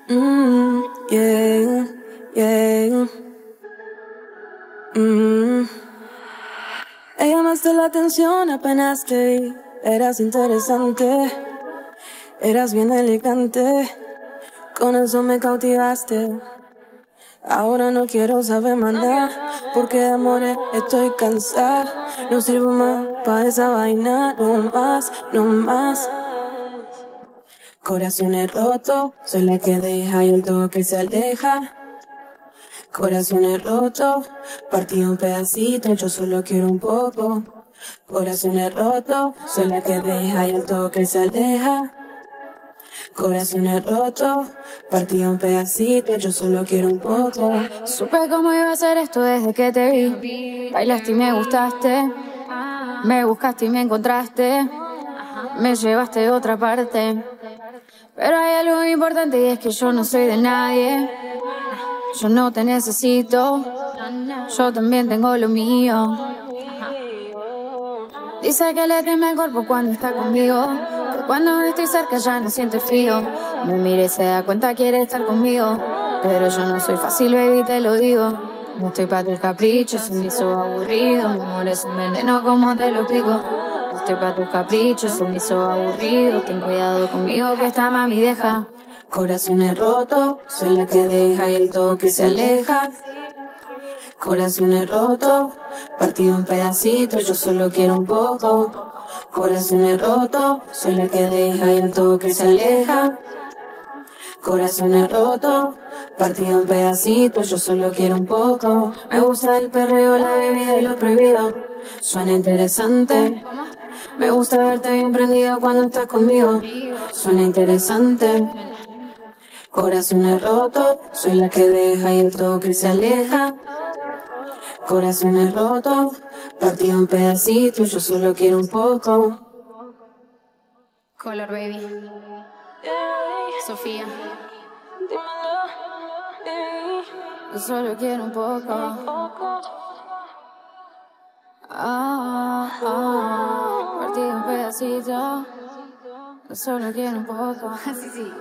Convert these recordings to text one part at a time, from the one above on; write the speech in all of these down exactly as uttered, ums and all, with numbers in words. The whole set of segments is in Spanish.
Mm, yeah, yeah. Mm. Me llamaste la atención apenas te vi. Eras interesante, eras bien elegante. Con eso me cautivaste. Ahora no quiero saber más nada, porque de amores estoy cansada. No sirvo más pa' esa vaina, no más, no más. Corazones rotos, soy la que deja y el toque se aleja. Corazones rotos, partido un pedacito, yo solo quiero un poco. Corazones rotos, soy la que deja y el toque se aleja. Corazones rotos, partido un pedacito, yo solo quiero un poco. Supe cómo iba a ser esto desde que te vi. Bailaste y me gustaste, me buscaste y me encontraste, me llevaste a otra parte. Pero hay algo importante y es que yo no soy de nadie. Yo no te necesito, yo también tengo lo mío. Dice que le teme el cuerpo cuando está conmigo, que cuando estoy cerca ya no siente frío. Me mira y se da cuenta, quiere estar conmigo, pero yo no soy fácil, baby, te lo digo. No estoy pa' tus caprichos, un viso aburrido. Mi amor es un veneno, como te lo explico. No estoy pa' tus caprichos, un viso aburrido. Ten cuidado conmigo que esta mami deja. Corazones rotos, soy la que deja y el toque se aleja. Corazones rotos, partido en pedacitos, yo solo quiero un poco. Corazones rotos, soy la que deja y el toque se aleja. Corazones rotos, partido en pedacitos, yo solo quiero un poco. Me gusta el perreo, la bebida y lo prohibido. Suena interesante. Me gusta verte bien prendido cuando estás conmigo. Suena interesante. Corazones rotos, soy la que deja y el toque se aleja. Corazones rotos, partido en pedacitos, yo solo quiero un poco. Color baby, Sofía. Yo solo quiero un poco. Ah, ah, partido en pedacito. Yo solo quiero un poco. Sí, sí.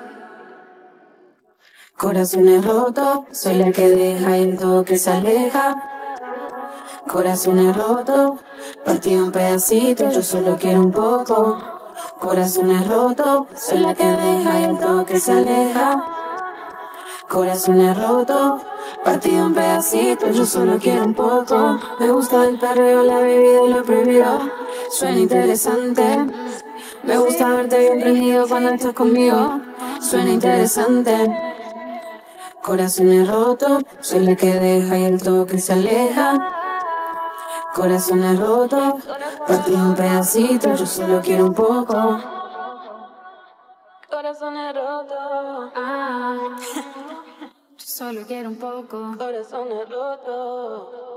Corazones rotos, soy la que deja y el toque se aleja. Corazones rotos, partido en pedacitos, yo solo quiero un poco. Corazones rotos, soy la que deja y el toque se aleja. Corazones rotos, partido en pedacitos, yo solo quiero un poco. Me gusta el perreo, la bebida y lo prohibido. Suena interesante. Me gusta verte bien prendido cuando estás conmigo. Suena interesante. Corazones rotos, soy la que deja y el toque se aleja. Corazones rotos, partido en pedacitos, yo solo quiero un poco. Corazones rotos, Ah, yo solo quiero un poco. corazones rotos.